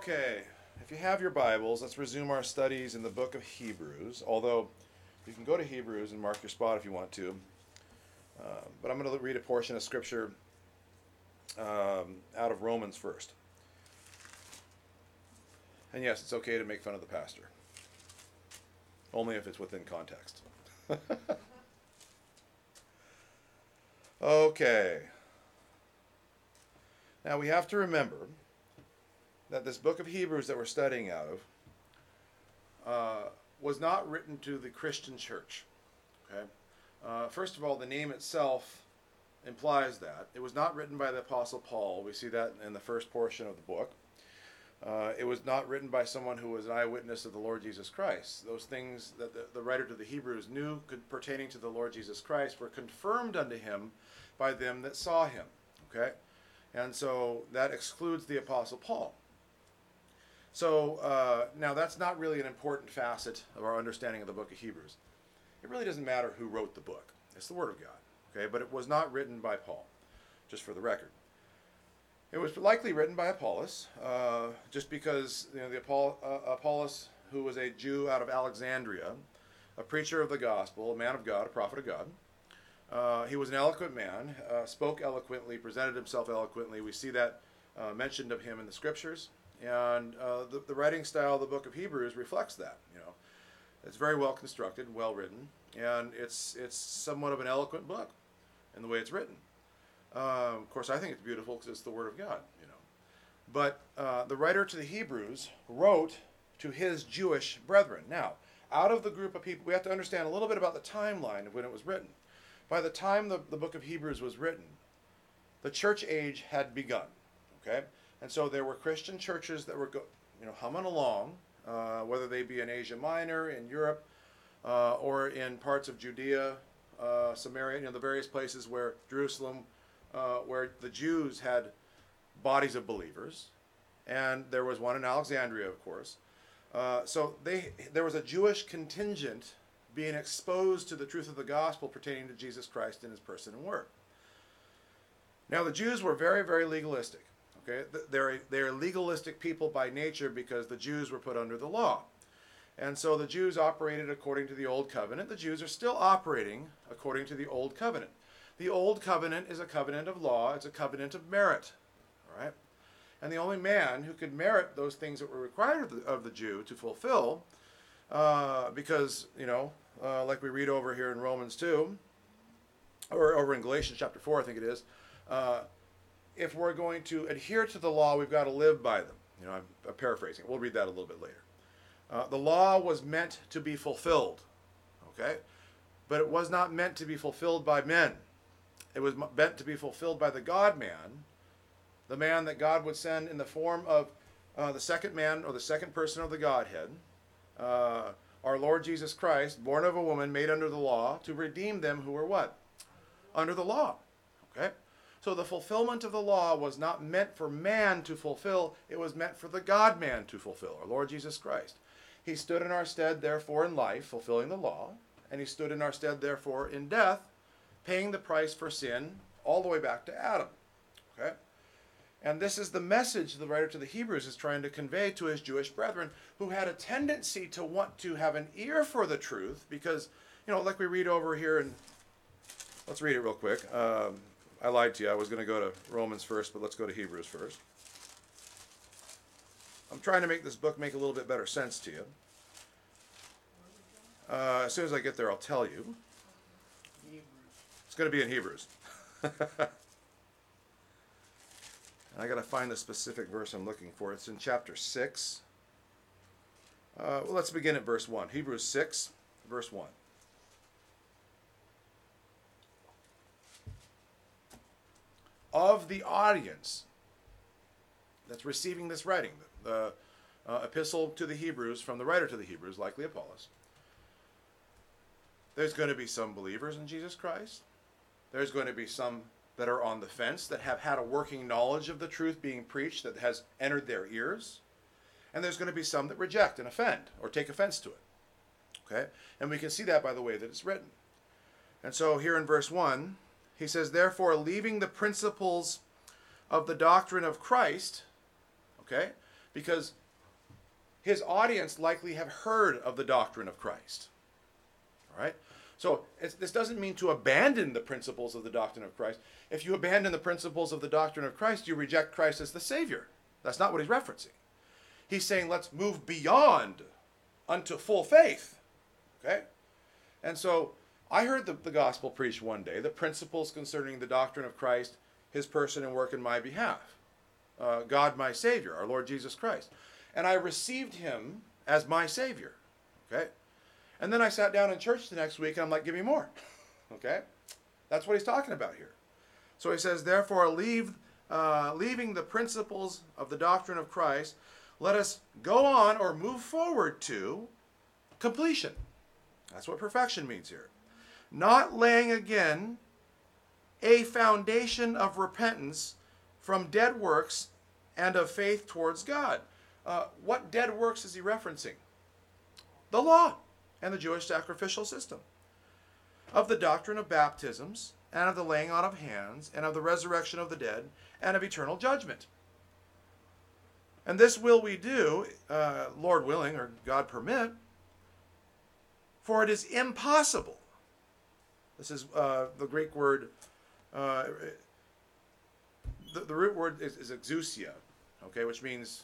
Okay, if you have your Bibles, let's resume our studies in the book of Hebrews. Although you can go to Hebrews and mark your spot if you want to. But I'm going to read a portion of Scripture out of Romans first. And yes, it's okay to make fun of the pastor. Only if it's within context. Okay. Now we have to remember that this book of Hebrews that we're studying out of was not written to the Christian church. Okay. First of all, the name itself implies that. It was not written by the Apostle Paul. We see that in the first portion of the book. It was not written by someone who was an eyewitness of the Lord Jesus Christ. Those things that the writer to the Hebrews knew pertaining to the Lord Jesus Christ were confirmed unto him by them that saw him. Okay? And so that excludes the Apostle Paul. So now that's not really an important facet of our understanding of the book of Hebrews. It really doesn't matter who wrote the book. It's the Word of God. Okay? But it was not written by Paul, just for the record. It was likely written by Apollos, just because Apollos, who was a Jew out of Alexandria, a preacher of the gospel, a man of God, a prophet of God. He was an eloquent man, spoke eloquently, presented himself eloquently. We see that mentioned of him in the Scriptures. And the writing style of the book of Hebrews reflects that. It's very well constructed, well written, and it's somewhat of an eloquent book in the way it's written. Of course, I think it's beautiful because it's the Word of God, But the writer to the Hebrews wrote to his Jewish brethren. Now, out of the group of people, we have to understand a little bit about the timeline of when it was written. By the time the book of Hebrews was written, the church age had begun. Okay, and so there were Christian churches that were, humming along, whether they be in Asia Minor, in Europe, or in parts of Judea, Samaria, the various places where Jerusalem. Where the Jews had bodies of believers, and there was one in Alexandria, of course. So there was a Jewish contingent being exposed to the truth of the gospel pertaining to Jesus Christ and his person and work. Now, the Jews were very, very legalistic. Okay, they're legalistic people by nature because the Jews were put under the law. And so the Jews operated according to the Old Covenant. The Jews are still operating according to the Old Covenant. The Old Covenant is a covenant of law. It's a covenant of merit. All right? And the only man who could merit those things that were required of the Jew to fulfill, because, like we read over here in Romans 2, or over in Galatians chapter 4, I think it is, if we're going to adhere to the law, we've got to live by them. I'm paraphrasing. We'll read that a little bit later. The law was meant to be fulfilled. Okay? But it was not meant to be fulfilled by men. It was meant to be fulfilled by the God-man, the man that God would send in the form of the second man or the second person of the Godhead, our Lord Jesus Christ, born of a woman, made under the law, to redeem them who were what? Under the law. Okay? So the fulfillment of the law was not meant for man to fulfill. It was meant for the God-man to fulfill, our Lord Jesus Christ. He stood in our stead, therefore, in life, fulfilling the law, and he stood in our stead, therefore, in death, paying the price for sin all the way back to Adam. Okay? And this is the message the writer to the Hebrews is trying to convey to his Jewish brethren who had a tendency to want to have an ear for the truth because, like we read over here, and let's read it real quick. I lied to you. I was going to go to Romans first, but let's go to Hebrews first. I'm trying to make this book make a little bit better sense to you. As soon as I get there, I'll tell you. It's going to be in Hebrews. I got to find the specific verse I'm looking for. It's in chapter 6. Let's begin at verse 1. Hebrews 6, verse 1. Of the audience that's receiving this writing, the epistle to the Hebrews from the writer to the Hebrews, likely Apollos, there's going to be some believers in Jesus Christ. There's going to be some that are on the fence, that have had a working knowledge of the truth being preached that has entered their ears. And there's going to be some that reject and offend or take offense to it. Okay? And we can see that by the way that it's written. And so here in verse 1, he says, therefore, leaving the principles of the doctrine of Christ, okay? because his audience likely have heard of the doctrine of Christ. All right? So this doesn't mean to abandon the principles of the doctrine of Christ. If you abandon the principles of the doctrine of Christ, you reject Christ as the Savior. That's not what he's referencing. He's saying let's move beyond unto full faith. Okay? And so I heard the gospel preached one day, the principles concerning the doctrine of Christ, his person and work in my behalf. God my Savior, our Lord Jesus Christ. And I received him as my Savior. Okay? And then I sat down in church the next week and I'm like, give me more. Okay? That's what he's talking about here. So he says, therefore, leaving the principles of the doctrine of Christ, let us go on or move forward to completion. That's what perfection means here. Not laying again a foundation of repentance from dead works and of faith towards God. What dead works is he referencing? The law and the Jewish sacrificial system, of the doctrine of baptisms, and of the laying on of hands, and of the resurrection of the dead, and of eternal judgment. And this will we do, Lord willing, or God permit, for it is impossible. This is the Greek word, the root word is exousia, okay, which means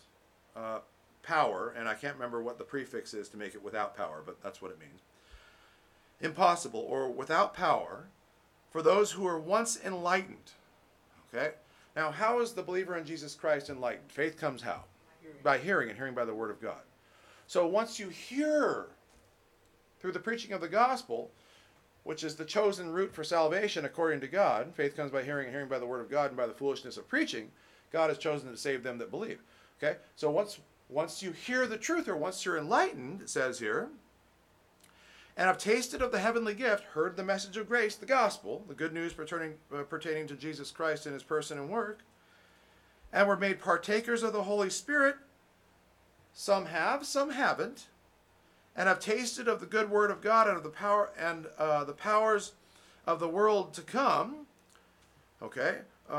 power, and I can't remember what the prefix is to make it without power, but that's what it means. Impossible, or without power, for those who are once enlightened. Okay? Now, how is the believer in Jesus Christ enlightened? Faith comes how? By hearing, and hearing by the word of God. So once you hear through the preaching of the gospel, which is the chosen route for salvation according to God, faith comes by hearing, and hearing by the word of God, and by the foolishness of preaching, God has chosen to save them that believe. Okay? So once you hear the truth, or once you're enlightened, it says here, and have tasted of the heavenly gift, heard the message of grace, the gospel, the good news pertaining to Jesus Christ and his person and work, and were made partakers of the Holy Spirit, some have, some haven't, and have tasted of the good word of God and of the power and the powers of the world to come. Okay,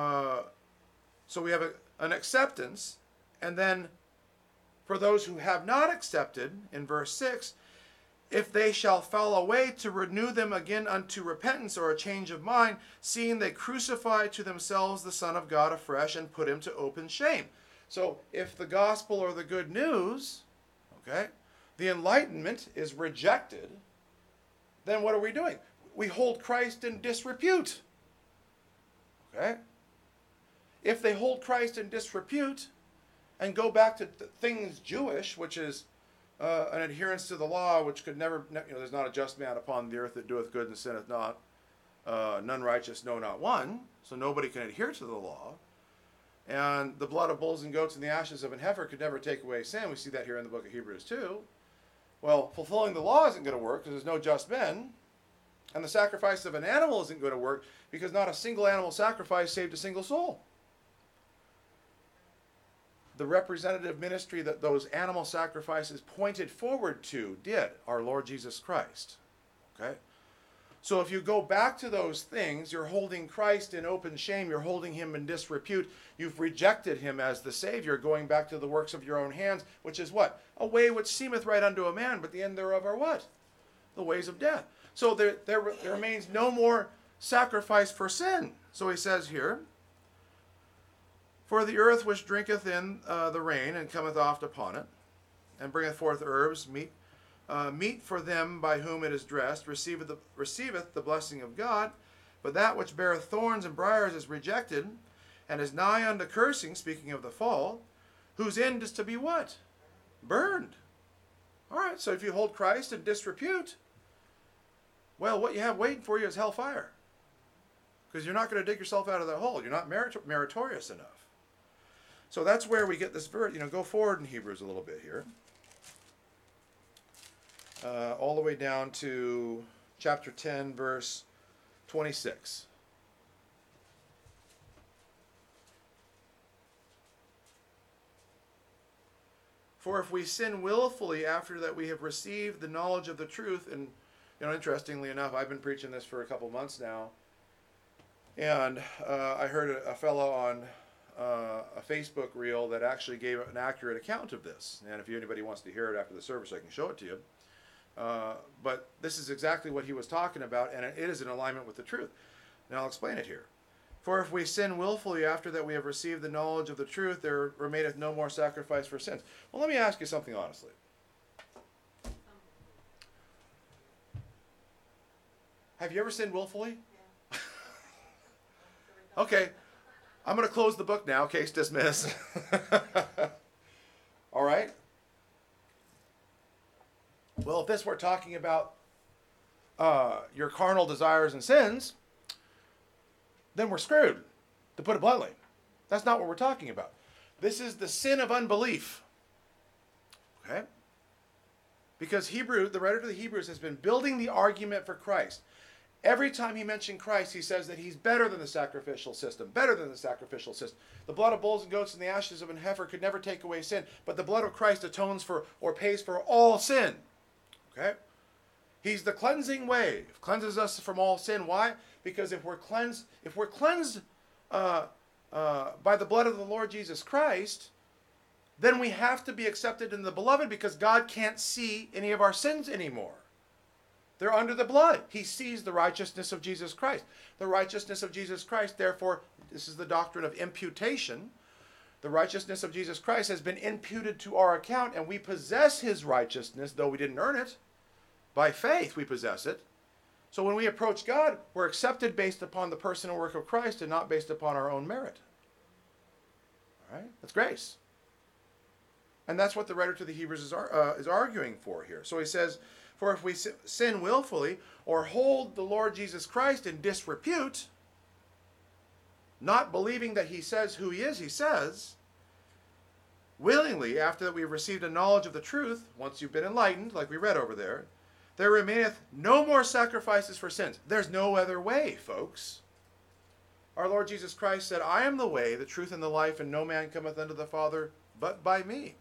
so we have an acceptance, and then for those who have not accepted, in verse 6, if they shall fall away, to renew them again unto repentance or a change of mind, seeing they crucify to themselves the Son of God afresh and put him to open shame. So if the gospel or the good news, okay, the enlightenment is rejected, then what are we doing? We hold Christ in disrepute. Okay? If they hold Christ in disrepute and go back to things Jewish, which is an adherence to the law, which could never, there's not a just man upon the earth that doeth good and sinneth not, none righteous, no, not one. So nobody can adhere to the law. And the blood of bulls and goats and the ashes of an heifer could never take away sin. We see that here in the book of Hebrews too. Well, fulfilling the law isn't going to work because there's no just men. And the sacrifice of an animal isn't going to work because not a single animal sacrifice saved a single soul. The representative ministry that those animal sacrifices pointed forward to did our Lord Jesus Christ. Okay? So if you go back to those things, you're holding Christ in open shame, you're holding him in disrepute, you've rejected him as the Savior, going back to the works of your own hands, which is what? A way which seemeth right unto a man, but the end thereof are what? The ways of death. So there remains no more sacrifice for sin. So he says here, for the earth which drinketh in the rain, and cometh oft upon it, and bringeth forth herbs, meat for them by whom it is dressed, receiveth the blessing of God. But that which beareth thorns and briars is rejected, and is nigh unto cursing, speaking of the fall, whose end is to be what? Burned. All right, so if you hold Christ in disrepute, well, what you have waiting for you is hellfire. Because you're not going to dig yourself out of that hole. You're not meritorious enough. So that's where we get this verse. Go forward in Hebrews a little bit here. All the way down to chapter 10, verse 26. For if we sin willfully after that we have received the knowledge of the truth, and interestingly enough, I've been preaching this for a couple months now, and I heard a fellow on a Facebook reel that actually gave an accurate account of this. And if anybody wants to hear it after the service, I can show it to you. But this is exactly what he was talking about, and it is in alignment with the truth. Now I'll explain it here. For if we sin willfully after that we have received the knowledge of the truth, there remaineth no more sacrifice for sins. Well, let me ask you something honestly. Have you ever sinned willfully? Yeah. Okay. I'm going to close the book now. Case dismissed. All right. Well, if this were talking about your carnal desires and sins, then we're screwed, to put it bluntly. That's not what we're talking about. This is the sin of unbelief. Okay? Because the writer to the Hebrews has been building the argument for Christ. Every time he mentioned Christ, he says that he's better than the sacrificial system, better than the sacrificial system. The blood of bulls and goats and the ashes of an heifer could never take away sin, but the blood of Christ atones for or pays for all sin. Okay? He's the cleansing way. Cleanses us from all sin. Why? Because if we're cleansed by the blood of the Lord Jesus Christ, then we have to be accepted in the beloved, because God can't see any of our sins anymore. They're under the blood. He sees the righteousness of Jesus Christ. The righteousness of Jesus Christ, therefore, this is the doctrine of imputation. The righteousness of Jesus Christ has been imputed to our account, and we possess his righteousness, though we didn't earn it. By faith, we possess it. So when we approach God, we're accepted based upon the person and work of Christ and not based upon our own merit. All right? That's grace. And that's what the writer to the Hebrews is arguing for here. So he says, for if we sin willfully or hold the Lord Jesus Christ in disrepute, not believing that he says who he is, he says, willingly, after that we have received a knowledge of the truth, once you've been enlightened, like we read over there, there remaineth no more sacrifices for sins. There's no other way, folks. Our Lord Jesus Christ said, I am the way, the truth, and the life, and no man cometh unto the Father but by me.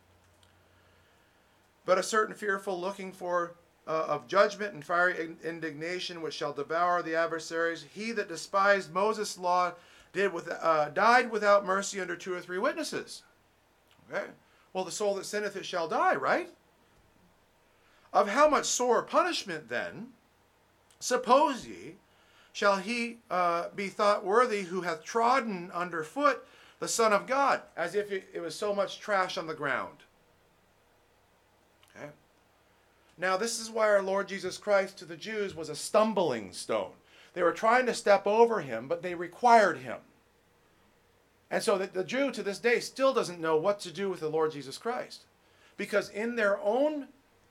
But a certain fearful looking for of judgment and fiery indignation, which shall devour the adversaries. He that despised Moses' law died without mercy under 2 or 3 witnesses. Okay. Well, the soul that sinneth, it shall die, right? Of how much sore punishment, then, suppose ye, shall he be thought worthy who hath trodden under foot the Son of God, as if it was so much trash on the ground. Okay. Now, this is why our Lord Jesus Christ to the Jews was a stumbling stone. They were trying to step over him, but they required him. And so the Jew to this day still doesn't know what to do with the Lord Jesus Christ. Because in their own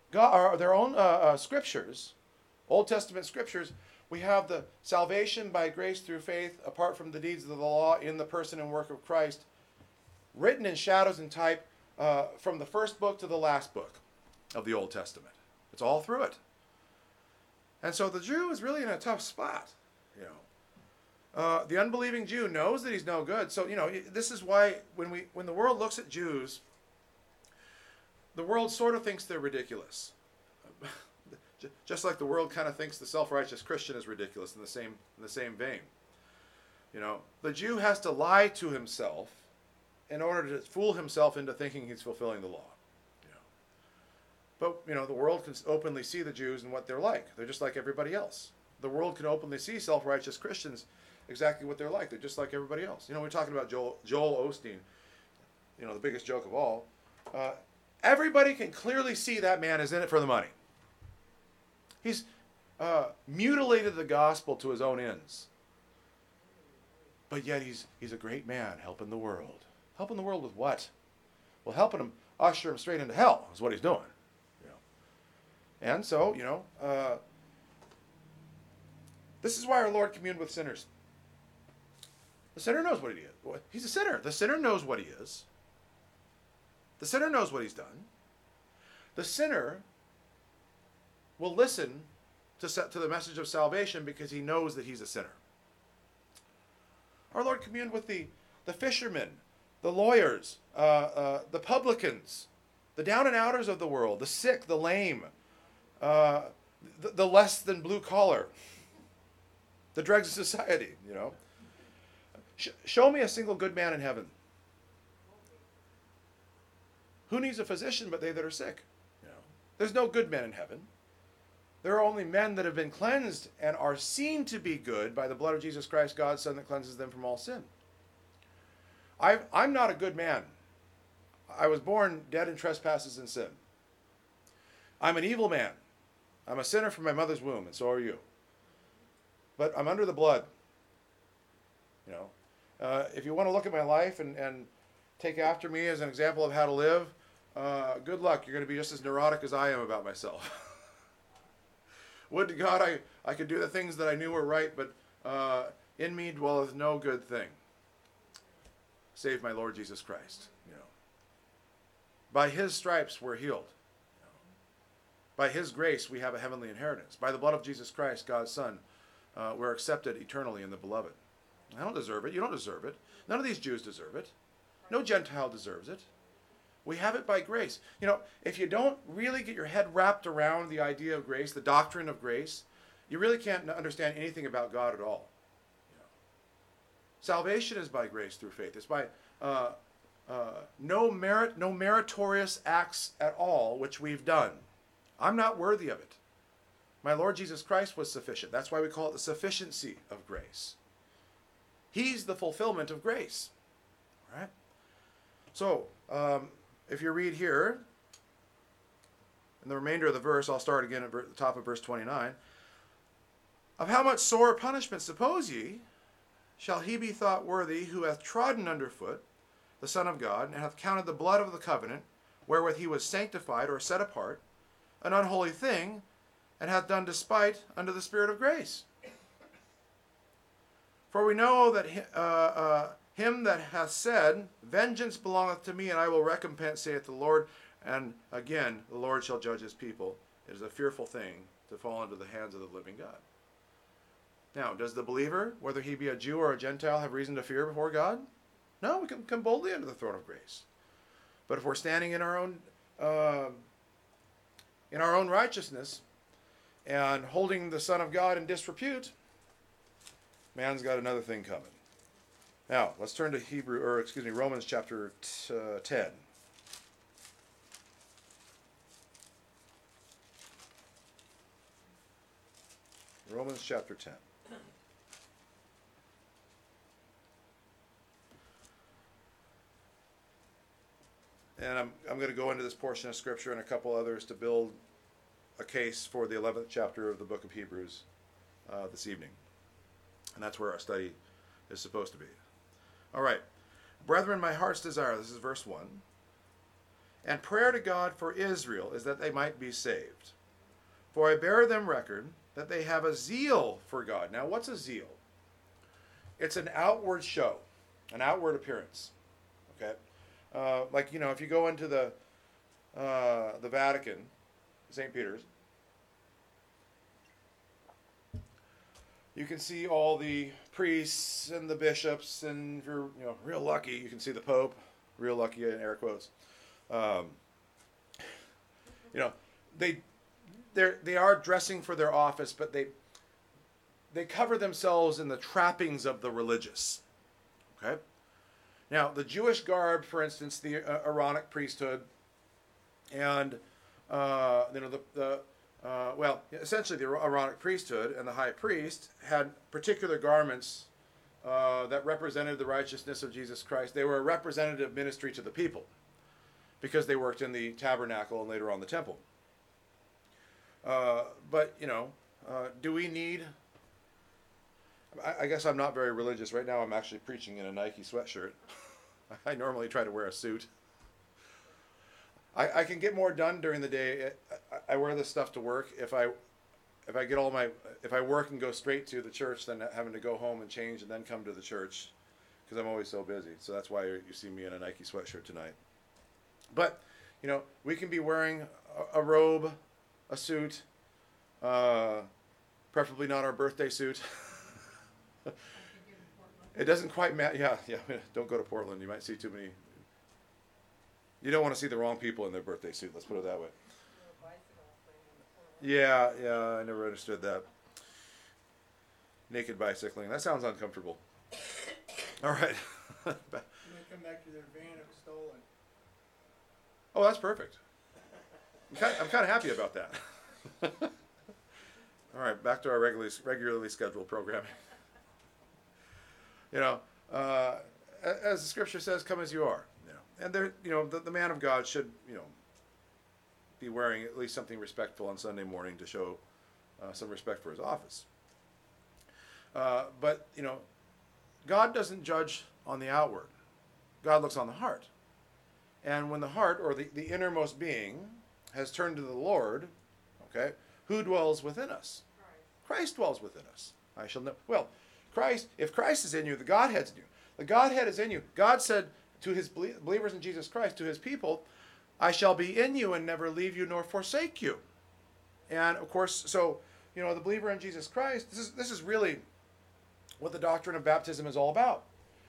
scriptures, Old Testament scriptures, we have the salvation by grace through faith, apart from the deeds of the law, in the person and work of Christ, written in shadows and type from the first book to the last book of the Old Testament. It's all through it. And so the Jew is really in a tough spot, you know. The unbelieving Jew knows that he's no good. So, you know, this is why when the world looks at Jews, the world sort of thinks they're ridiculous. Just like the world kind of thinks the self-righteous Christian is ridiculous in the same vein. You know, the Jew has to lie to himself in order to fool himself into thinking he's fulfilling the law. You know. But, you know, the world can openly see the Jews and what they're like. They're just like everybody else. The world can openly see self-righteous Christians exactly what they're like. They're just like everybody else. You know, we're talking about Joel Osteen, you know, the biggest joke of all. Everybody can clearly see that man is in it for the money. He's mutilated the gospel to his own ends. But yet he's a great man helping the world. Helping the world with what? Well, helping him usher him straight into hell is what he's doing. You know. And so, you know, this is why our Lord communed with sinners. The sinner knows what he is. He's a sinner. The sinner knows what he is. The sinner knows what he's done. The sinner will listen to the message of salvation because he knows that he's a sinner. Our Lord communed with the fishermen, the lawyers, the publicans, the down and outers of the world, the sick, the lame, the less than blue collar, the dregs of society, you know. Show me a single good man in heaven. Who needs a physician but they that are sick? There's no good men in heaven. There are only men that have been cleansed and are seen to be good by the blood of Jesus Christ, God's Son, that cleanses them from all sin. I'm not a good man. I was born dead in trespasses and sin. I'm an evil man. I'm a sinner from my mother's womb, and so are you. But I'm under the blood. If you want to look at my life and take after me as an example of how to live, good luck. You're going to be just as neurotic as I am about myself. Would to God I could do the things that I knew were right, but in me dwelleth no good thing, save my Lord Jesus Christ. By his stripes we're healed. By his grace we have a heavenly inheritance. By the blood of Jesus Christ, God's Son, we're accepted eternally in the beloved. I don't deserve it. You don't deserve it. None of these Jews deserve it. No Gentile deserves it. We have it by grace. If you don't really get your head wrapped around the idea of grace, the doctrine of grace, you really can't understand anything about God at all. Salvation is by grace through faith. It's by no meritorious acts at all which we've done. I'm not worthy of it. My Lord Jesus Christ was sufficient. That's why we call it the sufficiency of grace. He's the fulfillment of grace. All right? So, if you read here, in the remainder of the verse, I'll start again at the top of verse 29. Of how much sore punishment, suppose ye, shall he be thought worthy who hath trodden under foot the Son of God, and hath counted the blood of the covenant, wherewith he was sanctified or set apart, an unholy thing, and hath done despite unto the Spirit of grace? For we know that him that hath said, Vengeance belongeth to me, and I will recompense, saith the Lord. And again, the Lord shall judge his people. It is a fearful thing to fall into the hands of the living God. Now, does the believer, whether he be a Jew or a Gentile, have reason to fear before God? No, we can come boldly under the throne of grace. But if we're standing in our own righteousness and holding the Son of God in disrepute, man's got another thing coming. Now, let's turn to Romans chapter 10. Romans chapter 10. And I'm going to go into this portion of Scripture and a couple others to build a case for the 11th chapter of the book of Hebrews this evening. And that's where our study is supposed to be. All right. Brethren, my heart's desire, this is verse 1, and prayer to God for Israel is that they might be saved. For I bear them record that they have a zeal for God. Now, what's a zeal? It's an outward show, an outward appearance. Okay? If you go into the Vatican, St. Peter's, you can see all the priests and the bishops, and if you're real lucky, you can see the Pope. Real lucky in air quotes. They are dressing for their office, but they cover themselves in the trappings of the religious. Okay. Now, the Jewish garb, for instance, the Aaronic priesthood, and essentially the Aaronic priesthood and the high priest had particular garments that represented the righteousness of Jesus Christ. They were a representative ministry to the people because they worked in the tabernacle and later on the temple. Do we need... I guess I'm not very religious. Right now I'm actually preaching in a Nike sweatshirt. I normally try to wear a suit. I can get more done during the day. I wear this stuff to work. If I work and go straight to the church, then having to go home and change and then come to the church, because I'm always so busy. So that's why you see me in a Nike sweatshirt tonight. But we can be wearing a robe, a suit, preferably not our birthday suit. It doesn't quite matter. Yeah. Don't go to Portland. You might see too many. You don't want to see the wrong people in their birthday suit. Let's put it that way. Yeah. I never understood that. Naked bicycling. That sounds uncomfortable. All right. When they come back to their van, it was stolen. Oh, that's perfect. I'm kind of happy about that. All right, back to our regularly scheduled programming. As the scripture says, come as you are. And there, the man of God should, be wearing at least something respectful on Sunday morning to show some respect for his office. But God doesn't judge on the outward. God looks on the heart. And when the heart, or the innermost being, has turned to the Lord, okay, who dwells within us? Christ dwells within us. I shall know. Well, if Christ is in you, the Godhead's in you. The Godhead is in you. God said to his believers in Jesus Christ, to his people, I shall be in you and never leave you nor forsake you. And of course, so, the believer in Jesus Christ, this is really what the doctrine of baptism is all about.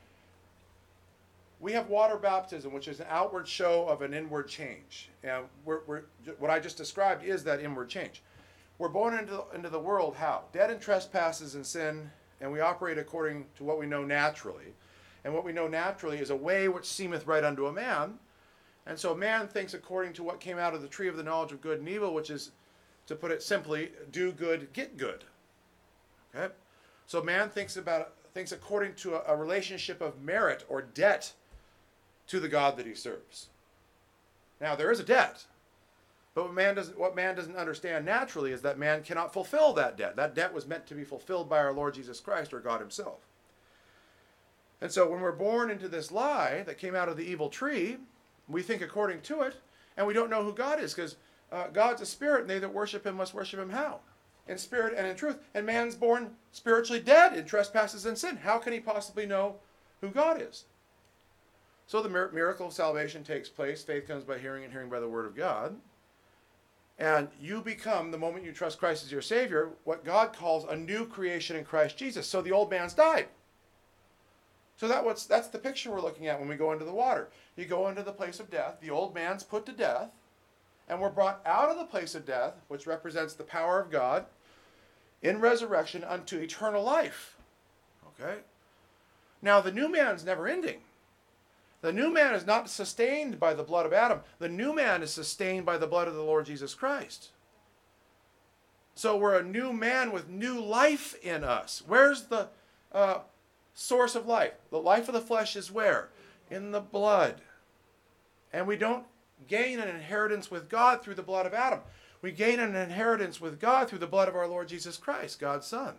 We have water baptism, which is an outward show of an inward change. And what I just described is that inward change. We're born into the world how? Dead in trespasses and sin, and we operate according to what we know naturally. And what we know naturally is a way which seemeth right unto a man. And so man thinks according to what came out of the tree of the knowledge of good and evil, which is, to put it simply, do good, get good. Okay? So man thinks according to a relationship of merit or debt to the God that he serves. Now, there is a debt. But what man doesn't understand naturally is that man cannot fulfill that debt. That debt was meant to be fulfilled by our Lord Jesus Christ, or God himself. And so when we're born into this lie that came out of the evil tree, we think according to it, and we don't know who God is, because God's a spirit, and they that worship him must worship him how? In spirit and in truth. And man's born spiritually dead in trespasses and sin. How can he possibly know who God is? So the miracle of salvation takes place. Faith comes by hearing, and hearing by the word of God. And you become, the moment you trust Christ as your Savior, what God calls a new creation in Christ Jesus. So the old man's died. So that's the picture we're looking at when we go into the water. You go into the place of death. The old man's put to death. And we're brought out of the place of death, which represents the power of God, in resurrection unto eternal life. Okay? Now, the new man's never ending. The new man is not sustained by the blood of Adam. The new man is sustained by the blood of the Lord Jesus Christ. So we're a new man with new life in us. Where's the source of life? The life of the flesh is where? In the blood. And we don't gain an inheritance with God through the blood of Adam. We gain an inheritance with God through the blood of our Lord Jesus Christ, God's Son.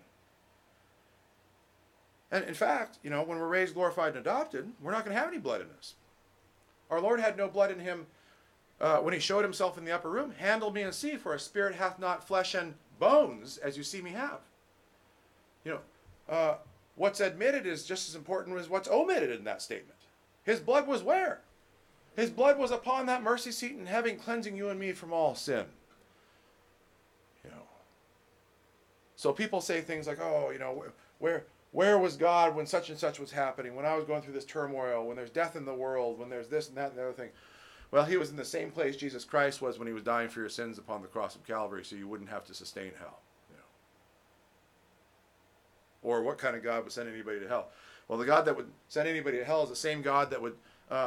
And in fact, when we're raised, glorified, and adopted, we're not going to have any blood in us. Our Lord had no blood in him when he showed himself in the upper room. Handle me and see, for a spirit hath not flesh and bones, as you see me have. What's admitted is just as important as what's omitted in that statement. His blood was where? His blood was upon that mercy seat in heaven, cleansing you and me from all sin. So people say things like, where was God when such and such was happening, when I was going through this turmoil, when there's death in the world, when there's this and that and the other thing? Well, he was in the same place Jesus Christ was when he was dying for your sins upon the cross of Calvary, so you wouldn't have to sustain hell. Or what kind of God would send anybody to hell? Well, the God that would send anybody to hell is the same God that would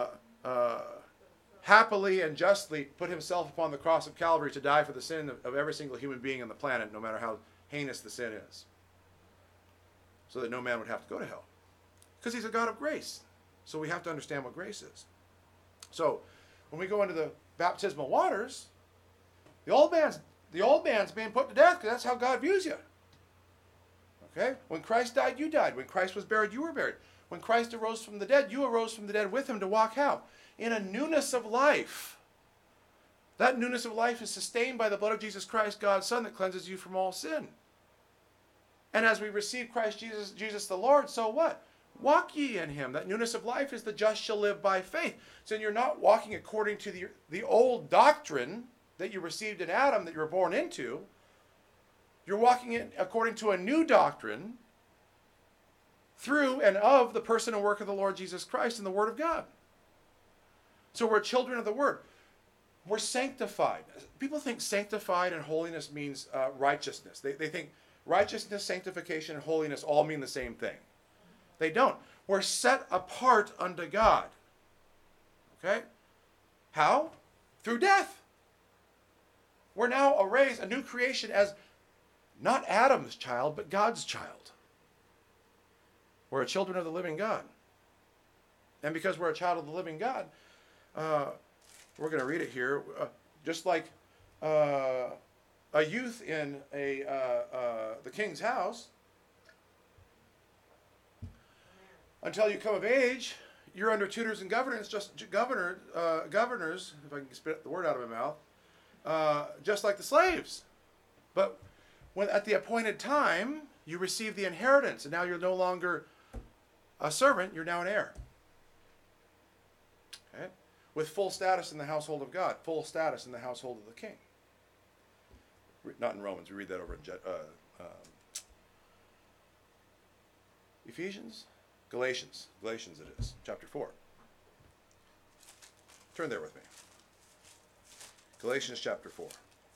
happily and justly put himself upon the cross of Calvary to die for the sin of every single human being on the planet, no matter how heinous the sin is, so that no man would have to go to hell. Because he's a God of grace. So we have to understand what grace is. So when we go into the baptismal waters, the old man's being put to death, because that's how God views you. Okay? When Christ died, you died. When Christ was buried, you were buried. When Christ arose from the dead, you arose from the dead with him to walk how? In a newness of life. That newness of life is sustained by the blood of Jesus Christ, God's Son, that cleanses you from all sin. And as we receive Christ Jesus the Lord, so what? Walk ye in him. That newness of life is the just shall live by faith. So you're not walking according to the old doctrine that you received in Adam, that you were born into. You're walking in according to a new doctrine through and of the person and work of the Lord Jesus Christ and the Word of God. So we're children of the Word. We're sanctified. People think sanctified and holiness means righteousness. They think righteousness, sanctification, and holiness all mean the same thing. They don't. We're set apart unto God. Okay? How? through death. We're now a race, a new creation as not Adam's child, but God's child. We're a children of the living God. And because we're a child of the living God, we're going to read it here, just like a youth in the king's house, until you come of age, you're under tutors and governors, governors, if I can spit the word out of my mouth, just like the slaves. But when at the appointed time, you receive the inheritance, and now you're no longer a servant, you're now an heir. Okay? With full status in the household of God, full status in the household of the king. Not in Romans, we read that over in Ephesians? Galatians it is, chapter 4. Turn there with me. Galatians chapter 4.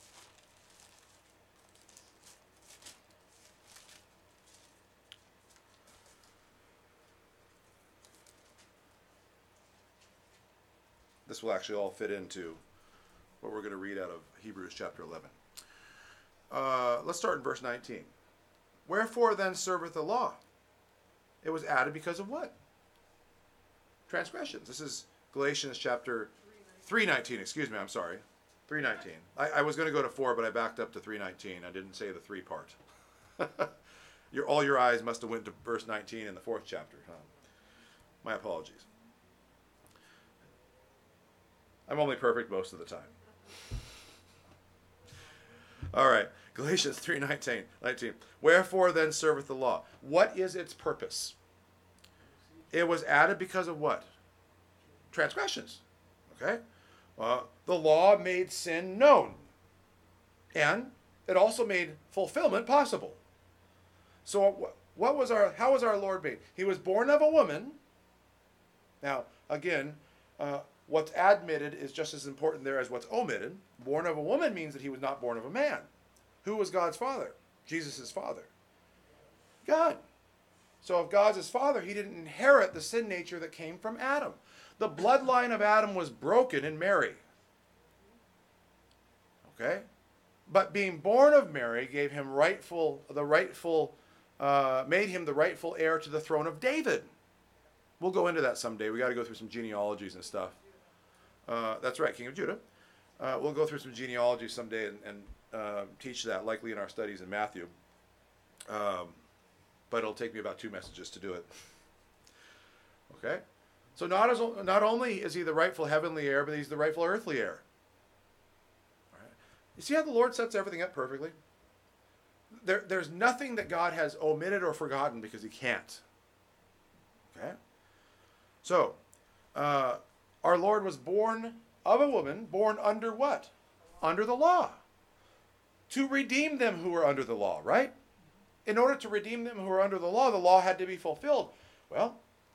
This will actually all fit into what we're going to read out of Hebrews chapter 11. Let's start in verse 19. Wherefore then serveth the law? It was added because of what? Transgressions. This is Galatians chapter 3:19. Excuse me, I'm sorry. 3:19. I was going to go to 4, but I backed up to 3:19. I didn't say the 3 part. All your eyes must have went to verse 19 in the 4th chapter. My apologies. I'm only perfect most of the time. All right, Galatians 3:19. Wherefore then serveth the law? What is its purpose? It was added because of what? Transgressions. Okay? The law made sin known. And it also made fulfillment possible. So how was our Lord made? He was born of a woman. Now, again, what's admitted is just as important there as what's omitted. Born of a woman means that he was not born of a man. Who was God's father? Jesus' father. God. So if God's his father, he didn't inherit the sin nature that came from Adam. The bloodline of Adam was broken in Mary. Okay? But being born of Mary gave him made him the rightful heir to the throne of David. We'll go into that someday. We got to go through some genealogies and stuff. That's right, King of Judah. We'll go through some genealogies someday and teach that, likely in our studies in Matthew. But it'll take me about 2 messages to do it. Okay? So not only is he the rightful heavenly heir, but he's the rightful earthly heir. All right. You see how the Lord sets everything up perfectly? There's nothing that God has omitted or forgotten because he can't. Okay? So, our Lord was born of a woman, born under what? Under the law. To redeem them who were under the law, right? In order to redeem them who were under the law had to be fulfilled. Well,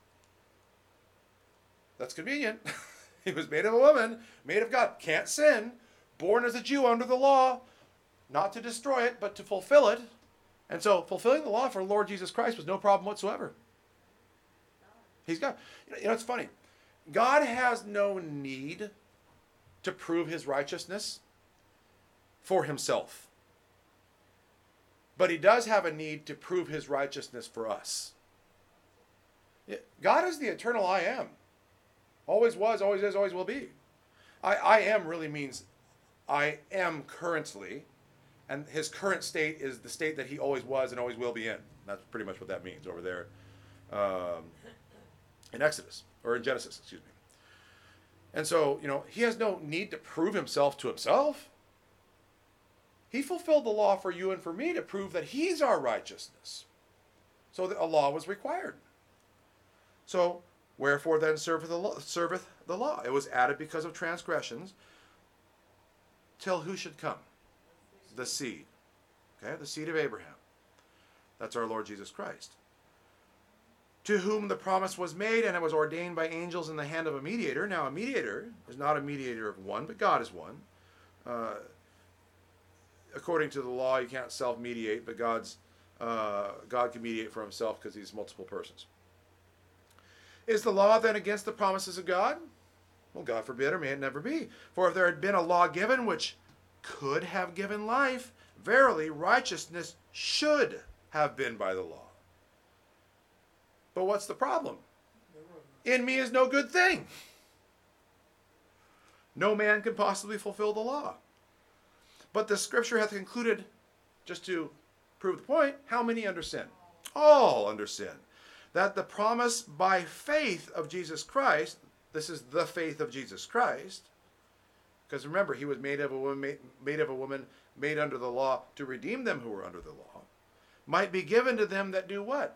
that's convenient. He was made of a woman, made of God, can't sin, born as a Jew under the law, not to destroy it, but to fulfill it. And so fulfilling the law for Lord Jesus Christ was no problem whatsoever. He's God. You know, it's funny. God has no need to prove his righteousness for himself. But he does have a need to prove his righteousness for us. God is the eternal I am. Always was, always is, always will be. I am really means I am currently, and his current state is the state that he always was and always will be in. That's pretty much what that means over there in Exodus, or in Genesis, excuse me. And so, he has no need to prove himself to himself. He fulfilled the law for you and for me to prove that he's our righteousness. So that a law was required. So, wherefore then serveth the law? It was added because of transgressions, till who should come? The seed. Okay, the seed of Abraham. That's our Lord Jesus Christ. To whom the promise was made, and it was ordained by angels in the hand of a mediator. Now, a mediator is not a mediator of one, but God is one. According to the law, you can't self-mediate, but God can mediate for himself because he's multiple persons. Is the law then against the promises of God? Well, God forbid, or may it never be. For if there had been a law given which could have given life, verily righteousness should have been by the law. But what's the problem? In me is no good thing. No man can possibly fulfill the law. But the scripture hath concluded, just to prove the point, how many under sin? All under sin. That the promise by faith of Jesus Christ, this is the faith of Jesus Christ, because remember, he was made of a woman, made under the law to redeem them who were under the law, might be given to them that do what?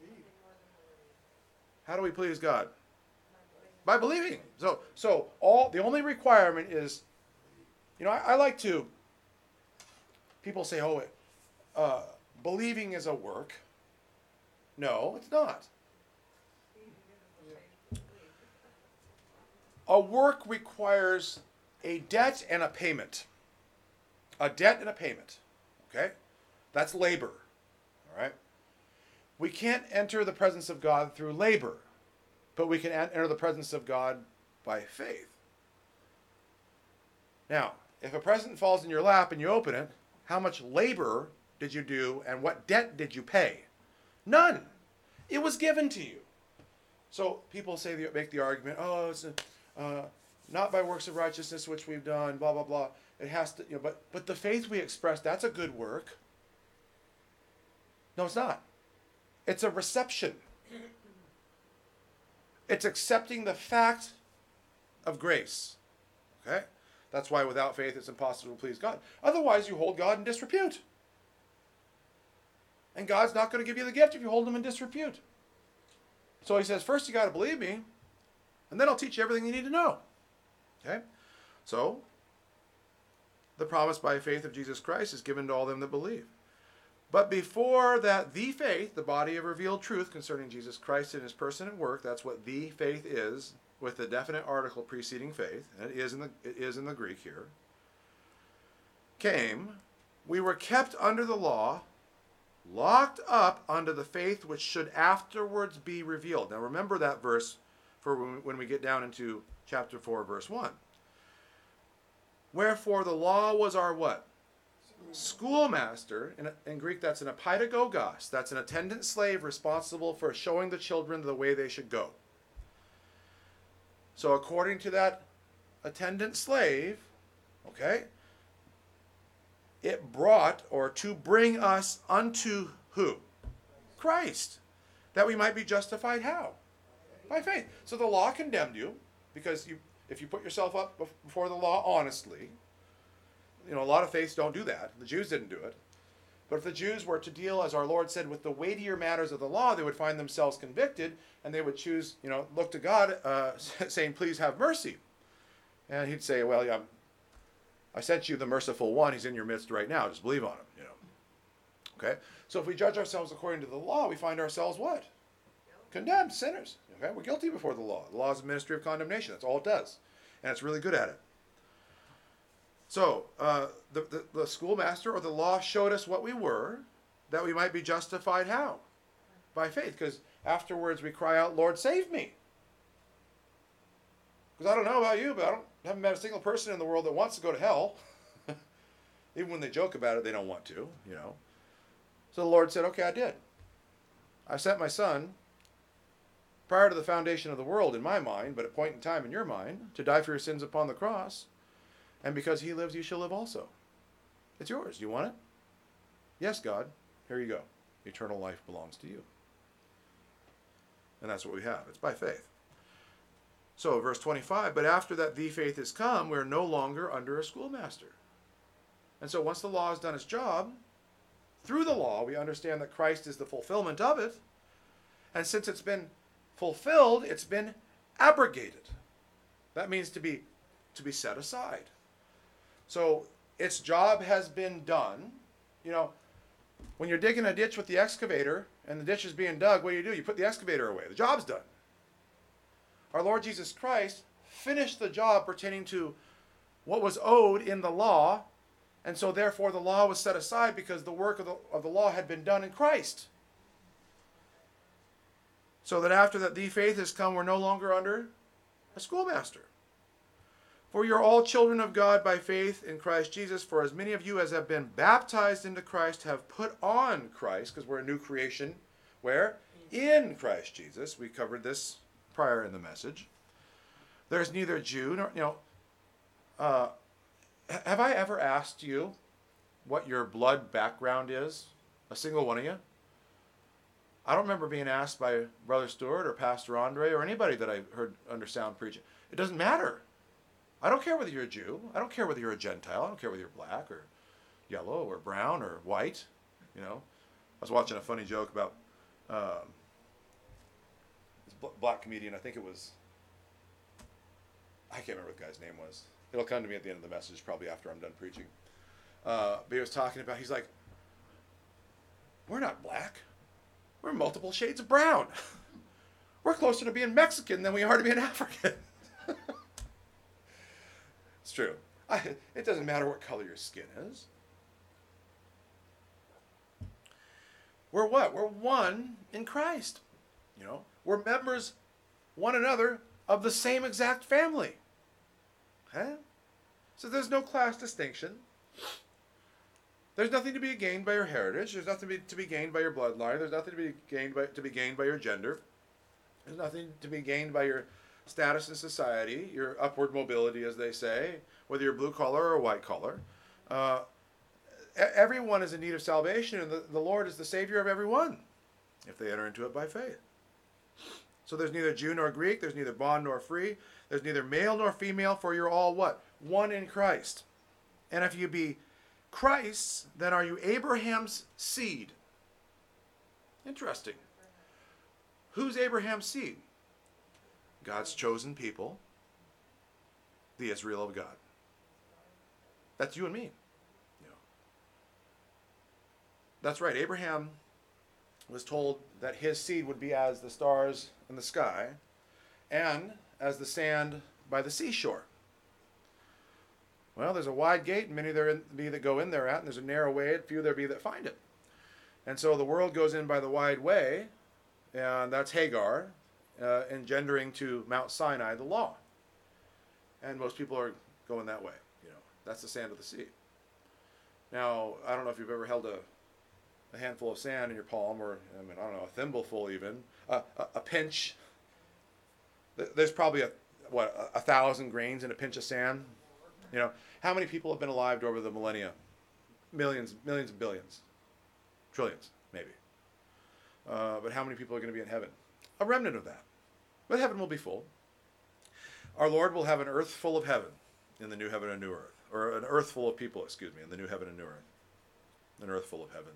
How do we please God? By believing. So the only requirement is, I like to, people say, believing is a work. No, it's not. A work requires a debt and a payment. A debt and a payment. Okay? That's labor. All right? We can't enter the presence of God through labor, but we can enter the presence of God by faith. Now, if a present falls in your lap and you open it, how much labor did you do and what debt did you pay? None. It was given to you. So people make the argument, it's not by works of righteousness which we've done, blah, blah, blah. It has to, but the faith we express, that's a good work. No, it's not. It's a reception. It's accepting the fact of grace. Okay? That's why without faith it's impossible to please God. Otherwise you hold God in disrepute. And God's not going to give you the gift if you hold him in disrepute. So he says, first you got to believe me, and then I'll teach you everything you need to know. Okay? So, the promise by faith of Jesus Christ is given to all them that believe. But before that, the faith, the body of revealed truth concerning Jesus Christ and his person and work, that's what the faith is, with the definite article preceding faith, and it is in the Greek here, came, we were kept under the law, locked up under the faith which should afterwards be revealed. Now remember that verse for when we get down into chapter 4, verse 1. Wherefore the law was our what? Schoolmaster. In Greek that's an epidagogos. That's an attendant slave responsible for showing the children the way they should go. So according to that attendant slave, okay, it brought, or to bring us unto who? Christ. That we might be justified how? By faith. So the law condemned you, because if you put yourself up before the law honestly, a lot of faiths don't do that. The Jews didn't do it. But if the Jews were to deal, as our Lord said, with the weightier matters of the law, they would find themselves convicted, and they would choose, look to God, saying, please have mercy. And he'd say, well, yeah, I sent you the merciful one. He's in your midst right now. Just believe on him, Okay? So if we judge ourselves according to the law, we find ourselves what? Condemned, sinners. Okay? We're guilty before the law. The law is a ministry of condemnation. That's all it does. And it's really good at it. So, the schoolmaster or the law showed us what we were, that we might be justified how? By faith. Because afterwards we cry out, Lord, save me. Because I don't know about you, but I haven't met a single person in the world that wants to go to hell. Even when they joke about it, they don't want to, So the Lord said, okay, I did. I sent my son prior to the foundation of the world in my mind, but at a point in time in your mind, to die for your sins upon the cross. And because he lives, you shall live also. It's yours. Do you want it? Yes, God. Here you go. Eternal life belongs to you. And that's what we have. It's by faith. So, verse 25, but after that the faith is come, we're no longer under a schoolmaster. And so once the law has done its job, through the law we understand that Christ is the fulfillment of it. And since it's been fulfilled, it's been abrogated. That means to be set aside. So its job has been done. When you're digging a ditch with the excavator and the ditch is being dug, what do? You put the excavator away. The job's done. Our Lord Jesus Christ finished the job pertaining to what was owed in the law, and so therefore the law was set aside because the work of the law had been done in Christ. So that after that the faith has come, we're no longer under a schoolmaster. For you're all children of God by faith in Christ Jesus. For as many of you as have been baptized into Christ have put on Christ, because we're a new creation. Where? In Christ Jesus. We covered this prior in the message. There's neither Jew nor, have I ever asked you what your blood background is? A single one of you? I don't remember being asked by Brother Stewart or Pastor Andre or anybody that I heard under sound preaching. It doesn't matter. I don't care whether you're a Jew. I don't care whether you're a Gentile. I don't care whether you're black or yellow or brown or white. I was watching a funny joke about this black comedian. I think it was, I can't remember what the guy's name was. It'll come to me at the end of the message, probably after I'm done preaching. But he was talking about, he's like, we're not black. We're multiple shades of brown. We're closer to being Mexican than we are to being African. It's true. It doesn't matter what color your skin is. We're what? We're one in Christ. We're members, one another, of the same exact family. Okay? So there's no class distinction. There's nothing to be gained by your heritage. There's nothing to be gained by your bloodline. There's nothing to be gained by your gender. There's nothing to be gained by your status in society, your upward mobility, as they say, whether you're blue collar or white collar. Everyone is in need of salvation, and the Lord is the Savior of everyone, if they enter into it by faith. So there's neither Jew nor Greek, there's neither bond nor free, there's neither male nor female, for you're all what? One in Christ. And if you be Christ's, then are you Abraham's seed? Interesting. Who's Abraham's seed? God's chosen people, the Israel of God. That's you and me. That's right. Abraham was told that his seed would be as the stars in the sky and as the sand by the seashore. Well, there's a wide gate, and many there be that go in thereat, and there's a narrow way, and few there be that find it. And so the world goes in by the wide way, and that's Hagar, engendering to Mount Sinai the law. And most people are going that way. That's the sand of the sea. Now, I don't know if you've ever held a handful of sand in your palm, or I don't know, a thimbleful even, a pinch. There's probably 1,000 grains in a pinch of sand. How many people have been alive over the millennia? Millions and billions, trillions maybe. But how many people are going to be in heaven? A remnant of that. But heaven will be full. Our Lord will have an earth full of heaven in the new heaven and new earth, or an earth full of people, in the new heaven and new earth. An earth full of heaven.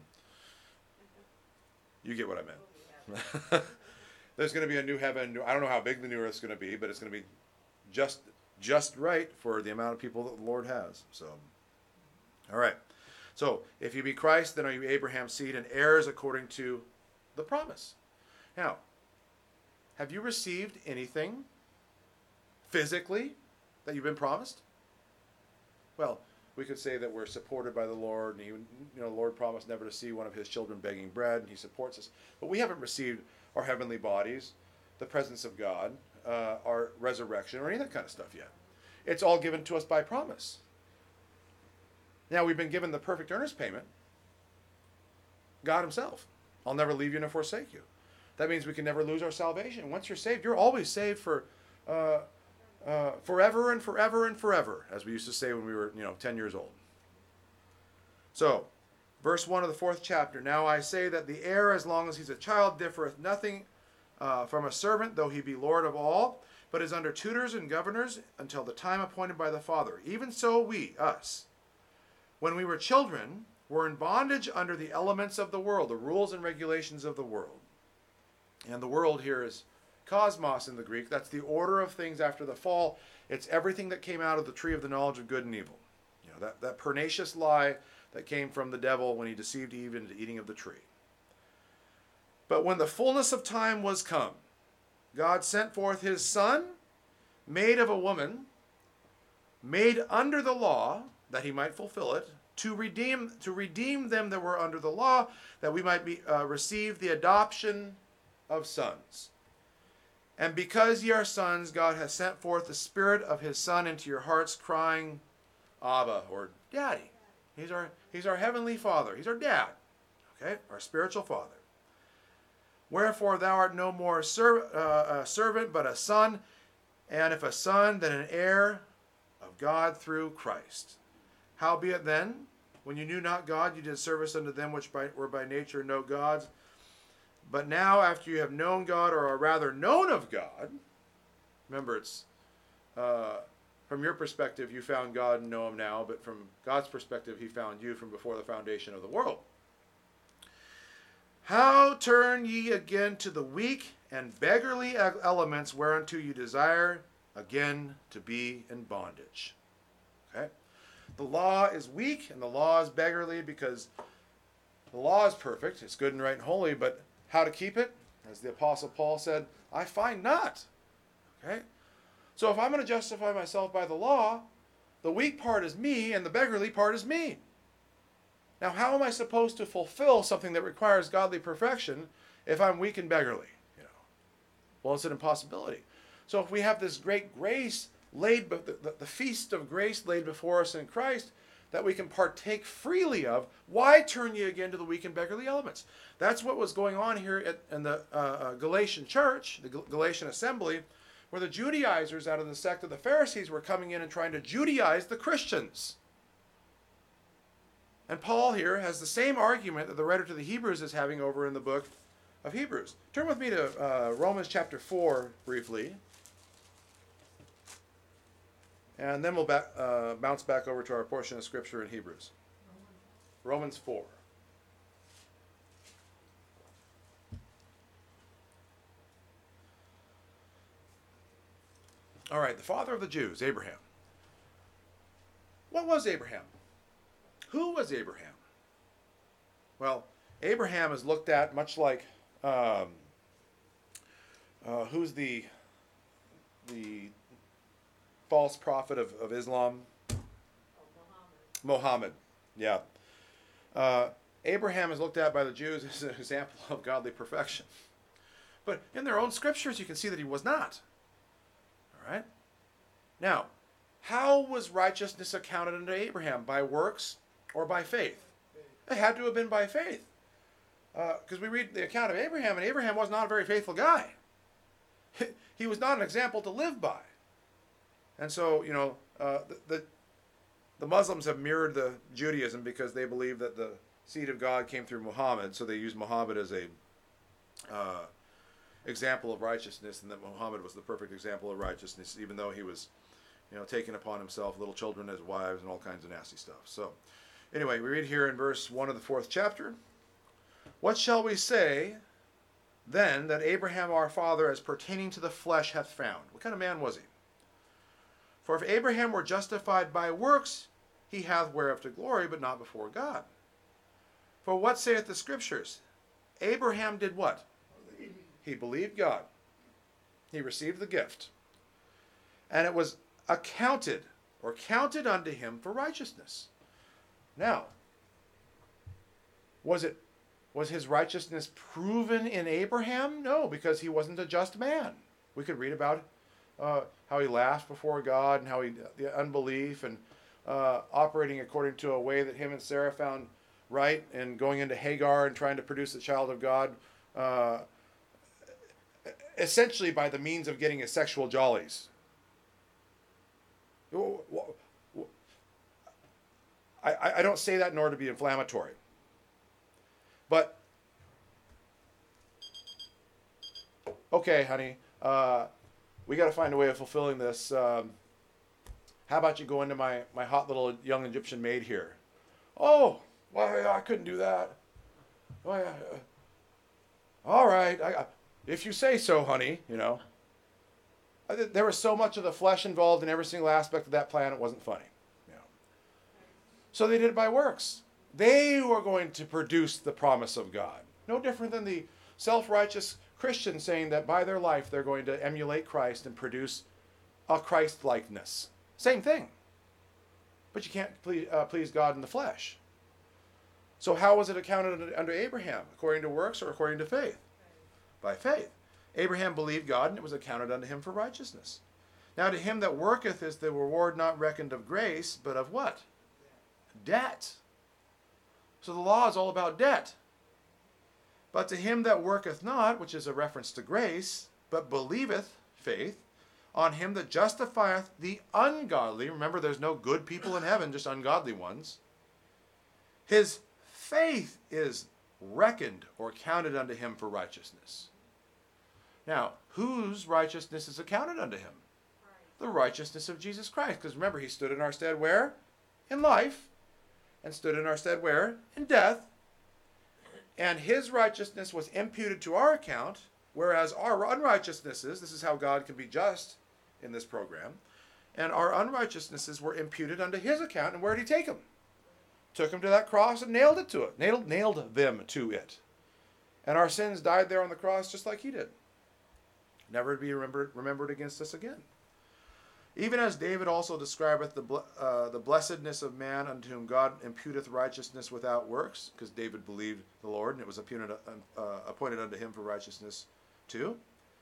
You get what I meant. There's going to be a new heaven. I don't know how big the new earth is going to be, but it's going to be just right for the amount of people that the Lord has. So, all right. So, if you be Christ, then are you Abraham's seed and heirs according to the promise. Now, have you received anything physically that you've been promised? Well, we could say that we're supported by the Lord, and the Lord promised never to see one of his children begging bread, and he supports us. But we haven't received our heavenly bodies, the presence of God, our resurrection, or any of that kind of stuff yet. It's all given to us by promise. Now, we've been given the perfect earnest payment, God himself. I'll never leave you nor forsake you. That means we can never lose our salvation. Once you're saved, you're always saved for forever and forever and forever, as we used to say when we were 10 years old. So, verse 1 of the 4th chapter. Now I say that the heir, as long as he's a child, differeth nothing from a servant, though he be Lord of all, but is under tutors and governors until the time appointed by the Father. Even so we, us, when we were children, were in bondage under the elements of the world, the rules and regulations of the world. And the world here is cosmos in the Greek. That's the order of things after the fall. It's everything that came out of the tree of the knowledge of good and evil. That pernicious lie that came from the devil when he deceived Eve into eating of the tree. But when the fullness of time was come, God sent forth his Son, made of a woman, made under the law, that he might fulfill it, to redeem them that were under the law, that we might receive the adoption of sons. And because ye are sons, God has sent forth the Spirit of his Son into your hearts, crying, Abba, or Daddy. He's our heavenly Father. He's our dad. Okay? Our spiritual Father. Wherefore thou art no more a servant, but a son, and if a son, then an heir of God through Christ. Howbeit then, when you knew not God, you did service unto them which were by nature no gods. But now, after you have known God, or are rather known of God, remember it's from your perspective, you found God and know him now, but from God's perspective, he found you from before the foundation of the world. How turn ye again to the weak and beggarly elements whereunto you desire again to be in bondage? Okay? The law is weak and the law is beggarly because the law is perfect. It's good and right and holy, but how to keep it? As the Apostle Paul said, I find not. Okay? So if I'm going to justify myself by the law, the weak part is me and the beggarly part is me. Now, how am I supposed to fulfill something that requires godly perfection if I'm weak and beggarly? Well, it's an impossibility. So if we have this great grace laid, the feast of grace laid before us in Christ, that we can partake freely of, why turn ye again to the weak and beggarly elements? That's what was going on here in the Galatian church, the Galatian assembly, where the Judaizers out of the sect of the Pharisees were coming in and trying to Judaize the Christians. And Paul here has the same argument that the writer to the Hebrews is having over in the book of Hebrews. Turn with me to Romans chapter 4 briefly. And then we'll bounce back over to our portion of Scripture in Hebrews. Romans 4. All right, the father of the Jews, Abraham. What was Abraham? Who was Abraham? Well, Abraham is looked at much like who's the false prophet of Islam? Muhammad. Yeah. Abraham is looked at by the Jews as an example of godly perfection. But in their own scriptures, you can see that he was not. All right? Now, how was righteousness accounted unto Abraham? By works or by faith? It had to have been by faith. Because we read the account of Abraham, and Abraham was not a very faithful guy. He was not an example to live by. And so, the Muslims have mirrored the Judaism because they believe that the seed of God came through Muhammad, so they use Muhammad as a example of righteousness, and that Muhammad was the perfect example of righteousness, even though he was, taking upon himself little children as wives and all kinds of nasty stuff. So, anyway, we read here in verse 1 of the 4th chapter, What shall we say then that Abraham our father as pertaining to the flesh hath found? What kind of man was he? For if Abraham were justified by works, he hath whereof to glory, but not before God. For what saith the Scriptures? Abraham did what? He believed God. He received the gift. And it was accounted, or counted unto him for righteousness. Now, was his righteousness proven in Abraham? No, because he wasn't a just man. We could read about how he laughed before God and how the unbelief and operating according to a way that him and Sarah found right, and going into Hagar and trying to produce a child of God, essentially by the means of getting his sexual jollies. I don't say that in order to be inflammatory. But, okay, honey, we got to find a way of fulfilling this. How about you go into my hot little young Egyptian maid here? Oh, well, I couldn't do that. Well, all right, if you say so, honey, There was so much of the flesh involved in every single aspect of that plan, it wasn't funny. So they did it by works. They were going to produce the promise of God. No different than the self-righteous Christians saying that by their life they're going to emulate Christ and produce a Christ-likeness. Same thing. But you can't please God in the flesh. So how was it accounted under Abraham? According to works or according to faith? By faith. Abraham believed God, and it was accounted unto him for righteousness. Now to him that worketh is the reward not reckoned of grace, but of what? Debt. So the law is all about debt. But to him that worketh not, which is a reference to grace, but believeth, faith, on him that justifieth the ungodly. Remember, there's no good people in heaven, just ungodly ones. His faith is reckoned or counted unto him for righteousness. Now, whose righteousness is accounted unto him? The righteousness of Jesus Christ. Because remember, he stood in our stead where? In life. And stood in our stead where? In death. And his righteousness was imputed to our account, whereas our unrighteousnesses, this is how God can be just in this program, and our unrighteousnesses were imputed unto his account. And where did he take them? Took them to that cross and nailed it to it. Nailed them to it. And our sins died there on the cross just like he did. Never to be remembered against us again. Even as David also describeth the blessedness of man unto whom God imputeth righteousness without works, because David believed the Lord, and it was appointed unto him for righteousness too.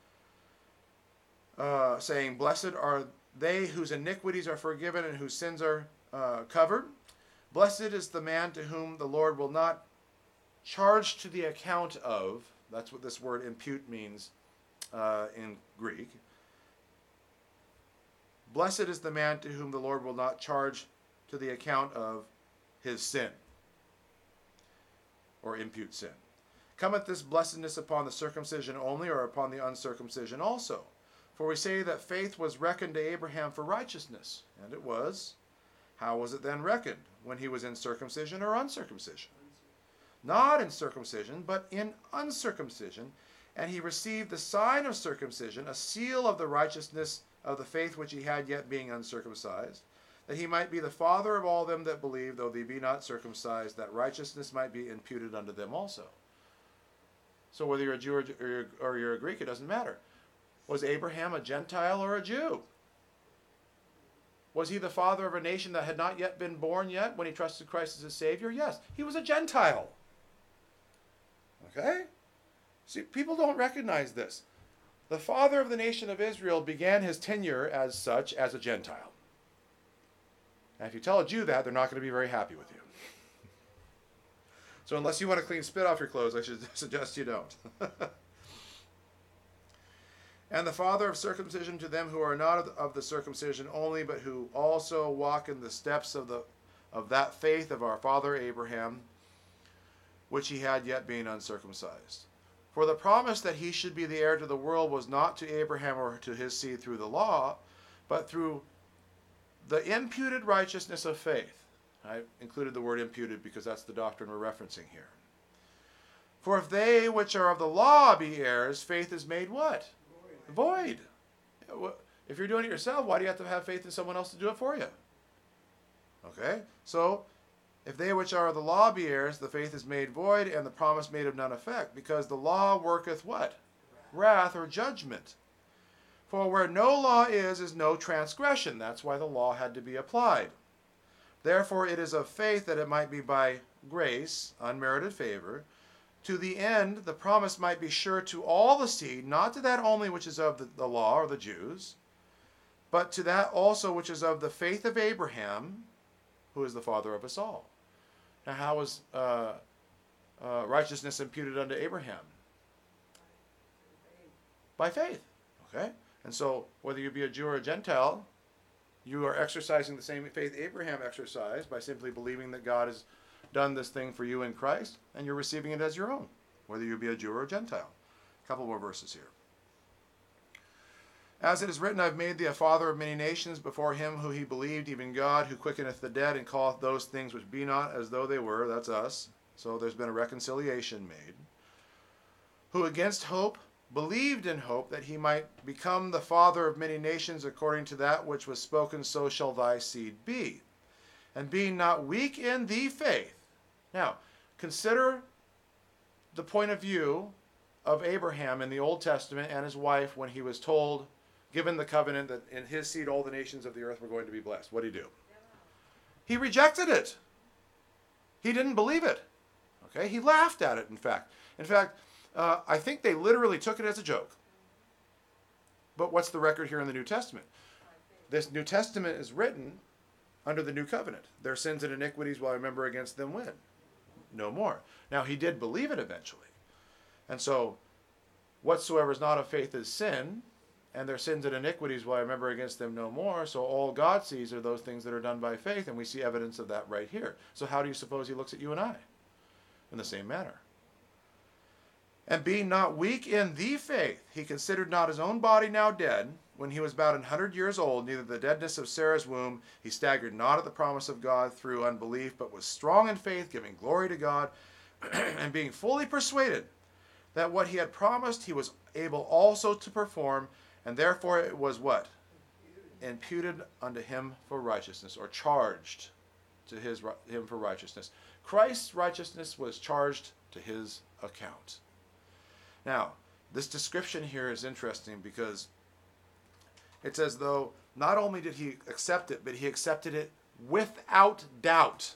Saying, blessed are they whose iniquities are forgiven and whose sins are covered. Blessed is the man to whom the Lord will not charge to the account of, that's what this word impute means in Greek. Blessed is the man to whom the Lord will not charge to the account of his sin, or impute sin. Cometh this blessedness upon the circumcision only, or upon the uncircumcision also? For we say that faith was reckoned to Abraham for righteousness, and it was. How was it then reckoned? When he was in circumcision or uncircumcision? Not in circumcision, but in uncircumcision. And he received the sign of circumcision, a seal of the righteousness of the faith which he had yet being uncircumcised, that he might be the father of all them that believe, though they be not circumcised, that righteousness might be imputed unto them also. So whether you're a Jew or you're a Greek, it doesn't matter. Was Abraham a Gentile or a Jew? Was he the father of a nation that had not yet been born yet when he trusted Christ as his Savior? Yes, he was a Gentile. Okay? See, people don't recognize this. The father of the nation of Israel began his tenure as such as a Gentile. And if you tell a Jew that, they're not going to be very happy with you. So unless you want to clean spit off your clothes, I should suggest you don't. And the father of circumcision to them who are not of the circumcision only, but who also walk in the steps of that faith of our father Abraham, which he had yet being uncircumcised. For the promise that he should be the heir to the world was not to Abraham or to his seed through the law, but through the imputed righteousness of faith. I included the word imputed because that's the doctrine we're referencing here. For if they which are of the law be heirs, faith is made what? Void. If you're doing it yourself, why do you have to have faith in someone else to do it for you? Okay? So, if they which are of the law be heirs, the faith is made void, and the promise made of none effect, because the law worketh what? Wrath or judgment. For where no law is no transgression. That's why the law had to be applied. Therefore it is of faith that it might be by grace, unmerited favor, to the end the promise might be sure to all the seed, not to that only which is of the law or the Jews, but to that also which is of the faith of Abraham, who is the father of us all. Now, how was righteousness imputed unto Abraham? By faith. Okay? And so, whether you be a Jew or a Gentile, you are exercising the same faith Abraham exercised by simply believing that God has done this thing for you in Christ, and you're receiving it as your own, whether you be a Jew or a Gentile. A couple more verses here. As it is written, I have made thee a father of many nations before him who he believed, even God, who quickeneth the dead and calleth those things which be not as though they were. That's us. So there's been a reconciliation made. Who against hope believed in hope that he might become the father of many nations according to that which was spoken, so shall thy seed be. And being not weak in the faith. Now, consider the point of view of Abraham in the Old Testament and his wife when he was told, given the covenant that in his seed all the nations of the earth were going to be blessed. What did he do? He rejected it. He didn't believe it. Okay? He laughed at it, in fact. I think they literally took it as a joke. But what's the record here in the New Testament? This New Testament is written under the new covenant. Their sins and iniquities will I remember against them when? No more. Now, he did believe it eventually. And so, whatsoever is not of faith is sin, and their sins and iniquities will I remember against them no more. So all God sees are those things that are done by faith, and we see evidence of that right here. So how do you suppose he looks at you and I? In the same manner. And being not weak in the faith, he considered not his own body now dead, when he was about 100 years old, neither the deadness of Sarah's womb, he staggered not at the promise of God through unbelief, but was strong in faith, giving glory to God, and being fully persuaded that what he had promised he was able also to perform, and therefore it was what? Imputed unto him for righteousness, or charged to him for righteousness. Christ's righteousness was charged to his account. Now, this description here is interesting because it's as though not only did he accept it, but he accepted it without doubt.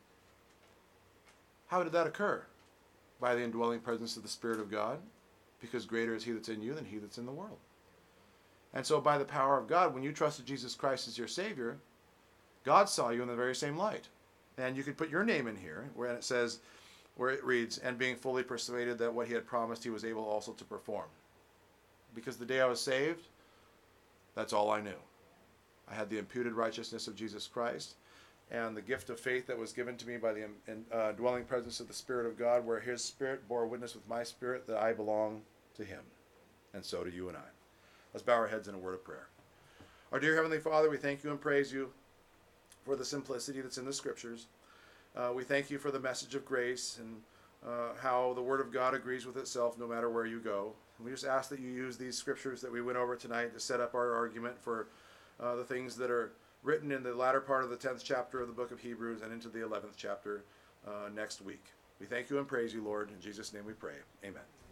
How did that occur? By the indwelling presence of the Spirit of God, because greater is he that's in you than he that's in the world. And so by the power of God, when you trusted Jesus Christ as your Savior, God saw you in the very same light. And you could put your name in here, where it says, where it reads, and being fully persuaded that what he had promised he was able also to perform. Because the day I was saved, that's all I knew. I had the imputed righteousness of Jesus Christ and the gift of faith that was given to me by the dwelling presence of the Spirit of God, where his Spirit bore witness with my spirit that I belong to him. And so do you and I. Let's bow our heads in a word of prayer. Our dear Heavenly Father, we thank you and praise you for the simplicity that's in the Scriptures. We thank you for the message of grace and how the Word of God agrees with itself no matter where you go. And we just ask that you use these Scriptures that we went over tonight to set up our argument for the things that are written in the latter part of the 10th chapter of the book of Hebrews and into the 11th chapter next week. We thank you and praise you, Lord. In Jesus' name we pray. Amen.